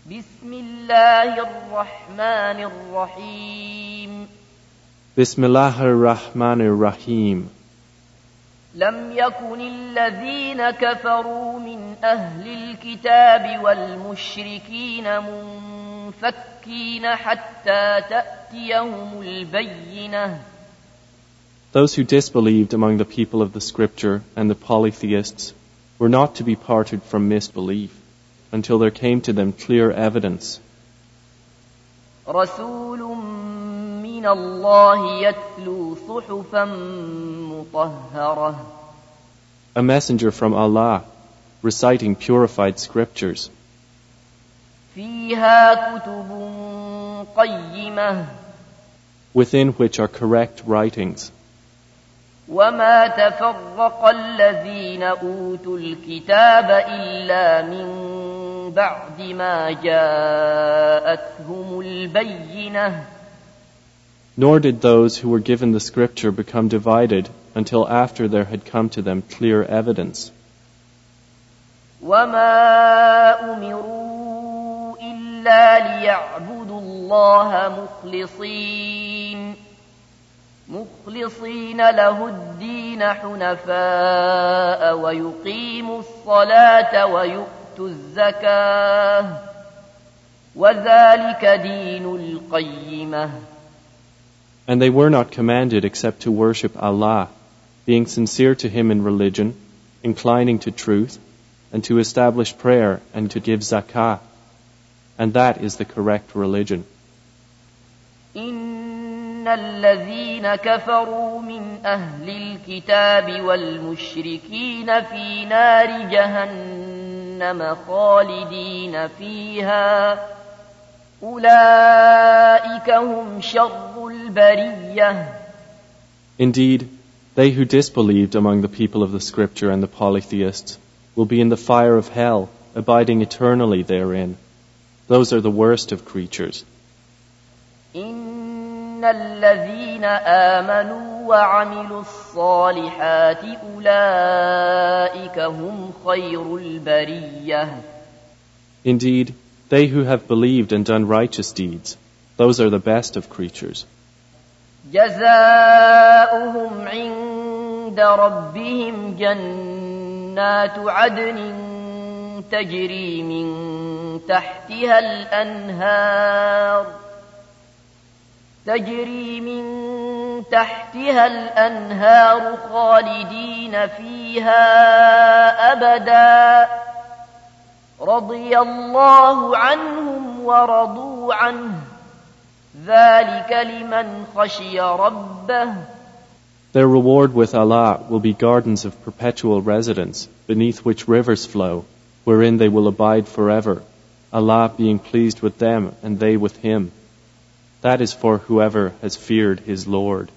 بسم الله الرحمن الرحيم Bismillahir Rahmanir Rahim. لم يكن الذين كفروا من أهل الكتاب والمشركين منفكين حتى تأتيهم البينة. Those who disbelieved among the people of the scripture and the polytheists were not to be parted from misbelief until there came to them clear evidence. رسول من الله يتلو صحفا مطهرة. A messenger from Allah reciting purified scriptures. فيها كتب قيمة. Within which are correct writings. وما تفرق الذين أوتوا الكتاب إلا من بعد ما جاءتهم البينة. Nor did those who were given the scripture become divided until after there had come to them clear evidence. وما أمروا إلا ليعبدوا الله مخلصين له الدين حنفاء ويقيموا الصلاة ويؤتوا الزكاة وذلك دين القيمة. And they were not commanded except to worship Allah, being sincere to Him in religion, inclining to truth, and to establish prayer and to give zakah. And that is the correct religion. إن الذين كفروا من أهل الكتاب والمشركين في نار جهنم خالدين فيها أولئك هم شر البرية. Indeed, they who disbelieved among the people of the scripture and the polytheists will be in the fire of hell, abiding eternally therein. Those are the worst of creatures. إن الذين آمنوا وعملوا الصالحات أولئك هم خير البرية. Indeed, they who have believed and done righteous deeds, those are the best of creatures. جزاؤهم عند ربهم جنات عدن تجري من تحتها الأنهار خالدين فيها أبدا رضي الله عنهم ورضوا عنه ذلك لمن خشي ربه. Their reward with Allah will be gardens of perpetual residence, beneath which rivers flow, wherein they will abide forever, Allah being pleased with them and they with Him. That is for whoever has feared his Lord.